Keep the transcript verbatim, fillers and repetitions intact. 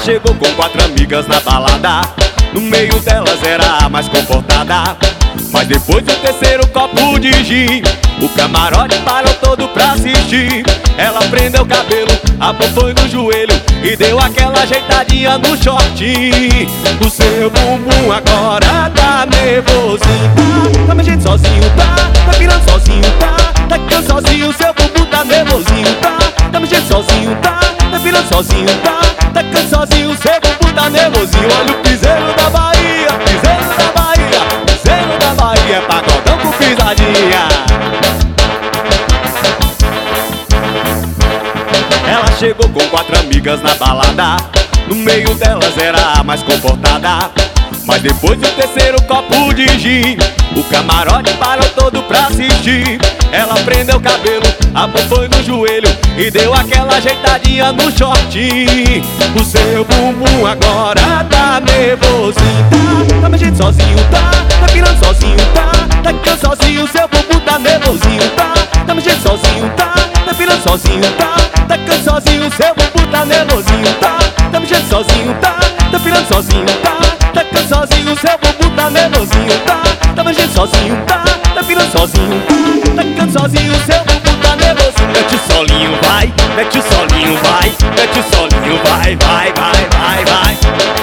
chegou com quatro amigas na balada. No meio delas era a mais comportada, mas depois do terceiro copo de gin, o camarote parou todo pra assistir. Ela prendeu o cabelo, apontou no joelho e deu aquela ajeitadinha no shortinho. O seu bumbum agora tá nervosinho, tá, tá mexendo sozinho, tá, tá virando sozinho, tá, tá ficando sozinho. O seu bumbum tá nervosinho, tá, tá mexendo sozinho, tá, tá virando sozinho, tá, tá ficando sozinho. O seu bumbum tá nervosinho. Olha o piseiro da Bahia, piseiro da Bahia, piseiro da Bahia, é pagodão com pisadinha. Ela chegou com quatro amigas na balada. No meio delas era a mais comportada, mas depois do terceiro copo de gin, o camarote parou todo pra assistir. Ela prendeu o cabelo, apontou no joelho e deu aquela ajeitadinha no shortinho. O seu bumbum agora tá nervosinho, tá, tá mexendo sozinho, tá, tá virando sozinho, tá, tá ficando sozinho. O seu bumbum tá nervosinho, tá, tá mexendo sozinho, tá, tá virando sozinho, tá, tá ficando sozinho. O seu bumbum tá nervosinho, tá, tá mexendo sozinho, tá, tá virando sozinho, tá, tá ficando sozinho. O seu bumbum tá nervosinho, tá, tá mexendo sozinho, tá, tá virando sozinho, tá, tá ficando sozinho. O seu bumbum tá nervosinho. Mete o solinho, vai, mete o solinho, vai, mete o solinho, vai, vai, vai, vai, vai.